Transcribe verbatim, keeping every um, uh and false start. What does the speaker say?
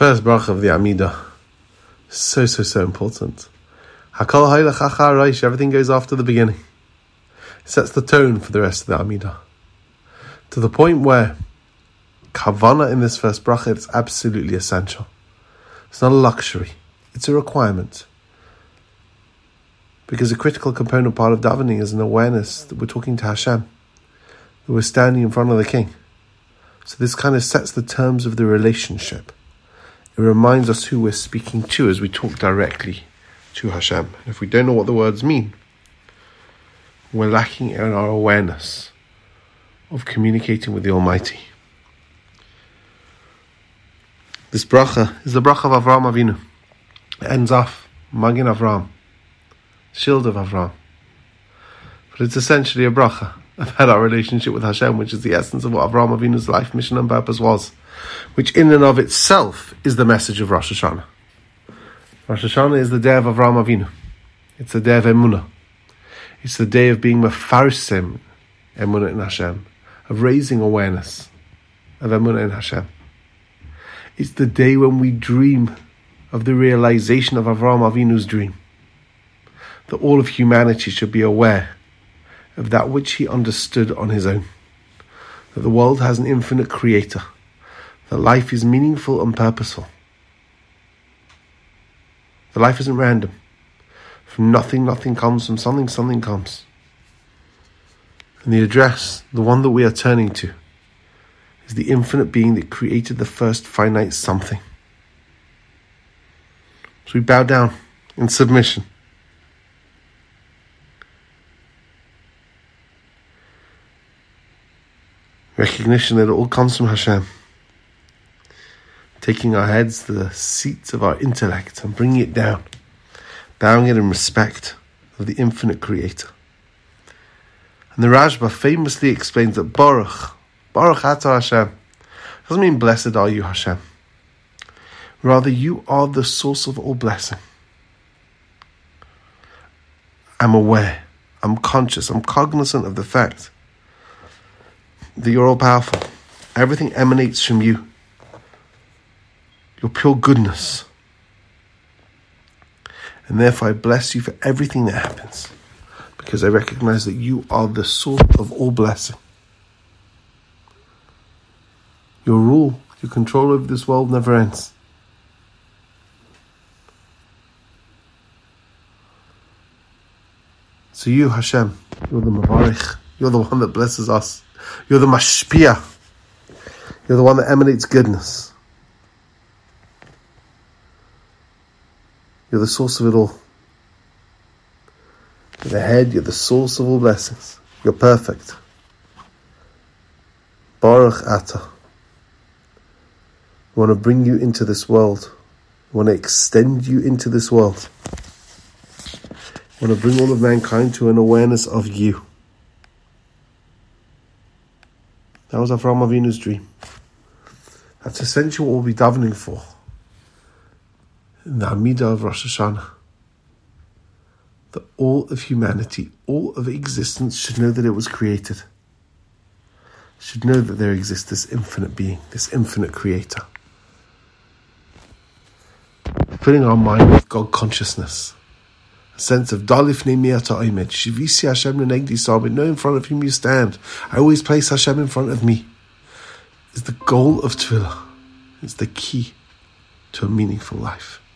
First bracha of the Amidah. So, so, so important. Hakol haylech achar reish, everything goes after the beginning. It sets the tone for the rest of the Amidah. To the point where kavanah in this first bracha is absolutely essential. It's not a luxury. It's a requirement. Because a critical component part of davening is an awareness that we're talking to Hashem, that we're standing in front of the King. So this kind of sets the terms of the relationship. It reminds us who we're speaking to as we talk directly to Hashem. And if we don't know what the words mean, we're lacking in our awareness of communicating with the Almighty. This bracha is the bracha of Avraham Avinu. It ends off Magin Avram, shield of Avram. But it's essentially a bracha about our relationship with Hashem, which is the essence of what Avraham Avinu's life, mission and purpose was, which in and of itself is the message of Rosh Hashanah. Rosh Hashanah is the day of Avraham Avinu. It's the day of Emunah. It's the day of being mefarsim Emunah in Hashem, of raising awareness of Emunah in Hashem. It's the day when we dream of the realization of Avraham Avinu's dream, that all of humanity should be aware of that which he understood on his own, that the world has an infinite creator, that life is meaningful and purposeful, that life isn't random. From nothing, nothing comes. From something, something comes. And the address, the one that we are turning to, is the infinite being that created the first finite something. So we bow down in submission. Recognition that it all comes from Hashem. Taking our heads to the seats of our intellect and bringing it down. Bowing it in respect of the infinite creator. And the Rashba famously explains that Baruch, Baruch Atah Hashem, doesn't mean blessed are you Hashem. Rather, you are the source of all blessing. I'm aware, I'm conscious, I'm cognizant of the fact that you're all powerful. Everything emanates from you. Your pure goodness. And therefore I bless you for everything that happens, because I recognize that you are the source of all blessing. Your rule, your control over this world never ends. So you, Hashem, you're the Mavarich. You're the one that blesses us. You're the Mashpia. You're the one that emanates goodness. You're the source of it all. You're the head, you're the source of all blessings. You're perfect. Baruch Atah. We want to bring you into this world. We want to extend you into this world. We want to bring all of mankind to an awareness of you. That was Avraham Avinu's dream. That's essentially what we'll be davening for in the Amidah of Rosh Hashanah. That all of humanity, all of existence should know that it was created. Should know that there exists this infinite being, this infinite creator. Filling our mind with God consciousness. A sense of Dalif Neimiata Oimed, Shivisi Hashem Nenegdi Sabit, know in front of whom you stand. I always place Hashem in front of me. Is the goal of Tefillah. It's the key to a meaningful life.